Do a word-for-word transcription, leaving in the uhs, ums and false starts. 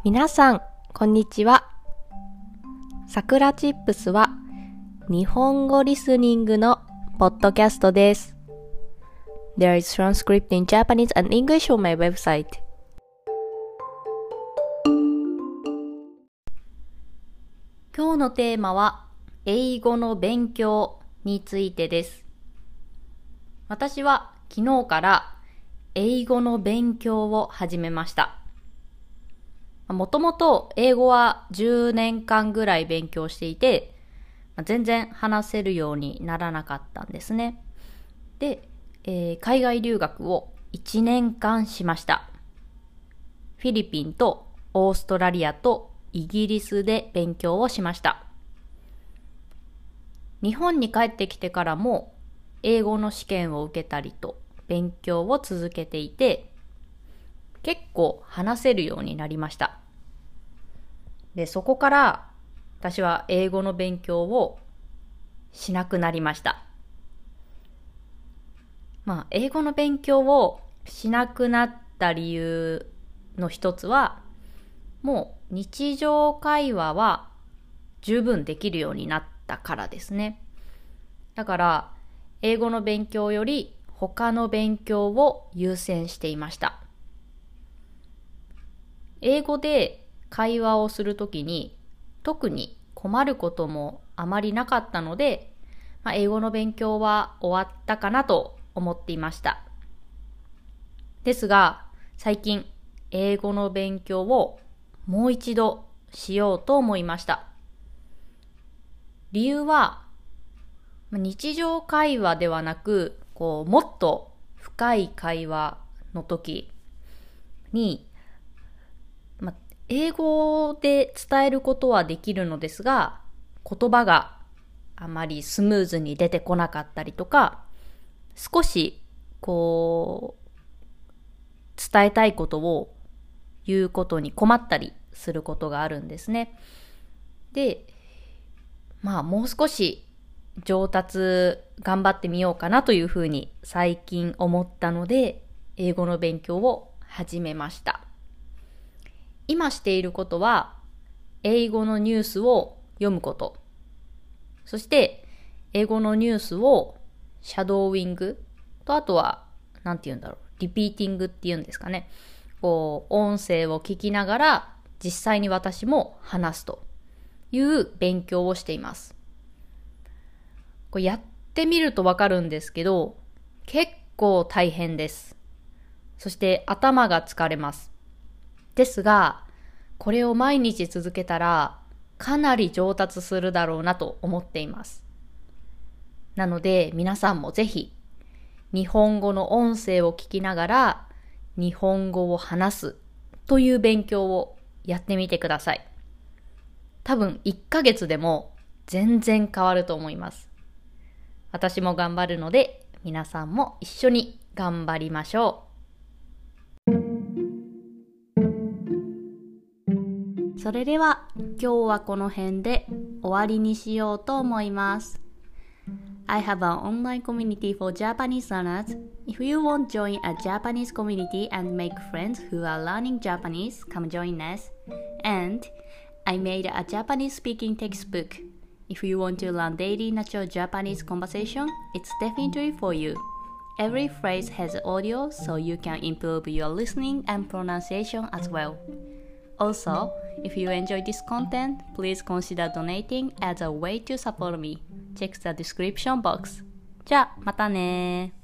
皆さん、こんにちは。さくらチップスは日本語リスニングのポッドキャストです。There is transcript in Japanese and English on my website. 今日のテーマは英語の勉強についてです。私は昨日から英語の勉強を始めました。もともと英語はじゅうねんかんぐらい勉強していて、全然話せるようにならなかったんですね。で、えー、海外留学をいちねんかんしました。フィリピンとオーストラリアとイギリスで勉強をしました。日本に帰ってきてからも英語の試験を受けたりと勉強を続けていて、結構話せるようになりました。で、そこから私は英語の勉強をしなくなりました。まあ、英語の勉強をしなくなった理由の一つは、もう日常会話は十分できるようになったからですね。だから、英語の勉強より他の勉強を優先していました。英語で会話をするときに特に困ることもあまりなかったので、まあ、英語の勉強は終わったかなと思っていました。ですが、最近英語の勉強をもう一度しようと思いました。理由は、日常会話ではなく、こうもっと深い会話の時に、ま、英語で伝えることはできるのですが、言葉があまりスムーズに出てこなかったりとか、少しこう伝えたいことを言うことに困ったりすることがあるんですね。で、まあもう少し上達頑張ってみようかなというふうに最近思ったので、英語の勉強を始めました。今していることは、英語のニュースを読むこと。そして、英語のニュースをシャドーウィングと、あとは、なんて言うんだろう、リピーティングっていうんですかね。こう、音声を聞きながら、実際に私も話すという勉強をしています。こうやってみるとわかるんですけど、結構大変です。そして頭が疲れます。ですが、これを毎日続けたらかなり上達するだろうなと思っています。なので皆さんもぜひ日本語の音声を聞きながら日本語を話すという勉強をやってみてください。多分いっかげつでも全然変わると思います。私も頑張るので皆さんも一緒に頑張りましょう。それでは今日はこの辺で終わりにしようと思います。I have an online community for Japanese learners. If you want to join a Japanese community and make friends who are learning Japanese, come join us. And I made a Japanese speaking textbook. If you want to learn daily natural Japanese conversation, it's definitely for you. Every phrase has audio, so you can improve your listening and pronunciation as well.Also, if you enjoy this content, please consider donating as a way to support me. Check the description box. じゃあ、またね